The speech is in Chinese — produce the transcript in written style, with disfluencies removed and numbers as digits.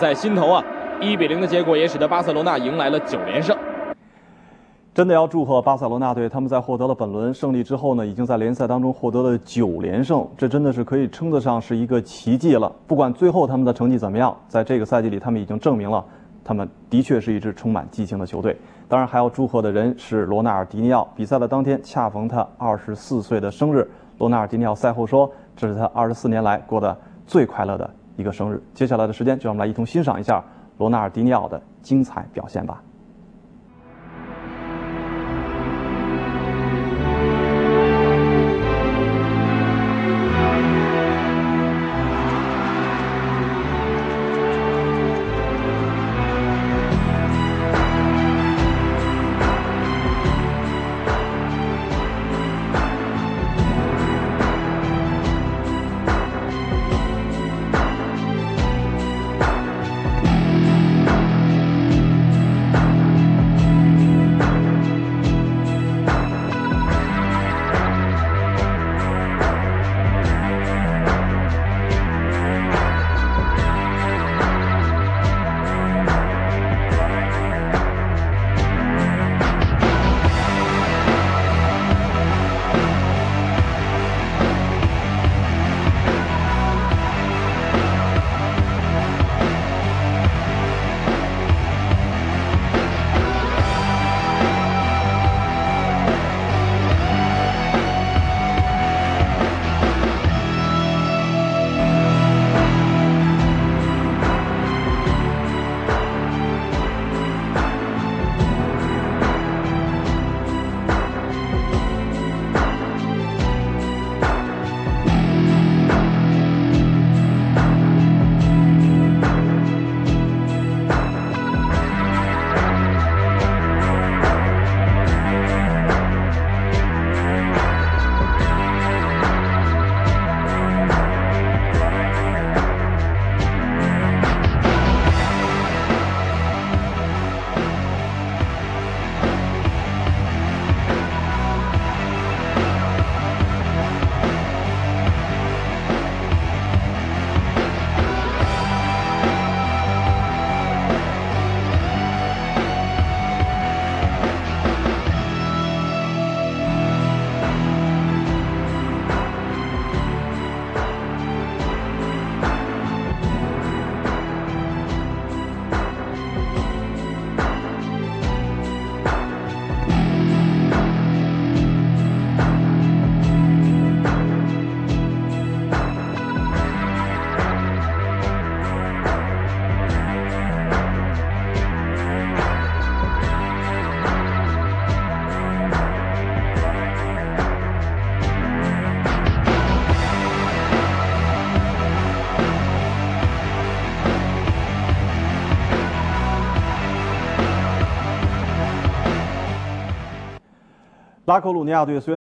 在心头啊，1-0的结果也使得巴塞罗那迎来了9连胜。 真的要祝贺巴塞罗那队，他们在获得了本轮胜利之后呢，已经在联赛当中获得了9连胜，这真的是可以称得上是一个奇迹了。不管最后他们的成绩怎么样，在这个赛季里，他们已经证明了他们的确是一支充满激情的球队。当然，还要祝贺的人是罗纳尔迪尼奥。比赛的当天恰逢他24岁的生日，罗纳尔迪尼奥赛后说，这是他24年来过得最快乐的一个生日。接下来的时间，就让我们来一同欣赏一下罗纳尔迪尼奥的精彩表现吧。拉科鲁尼亚队虽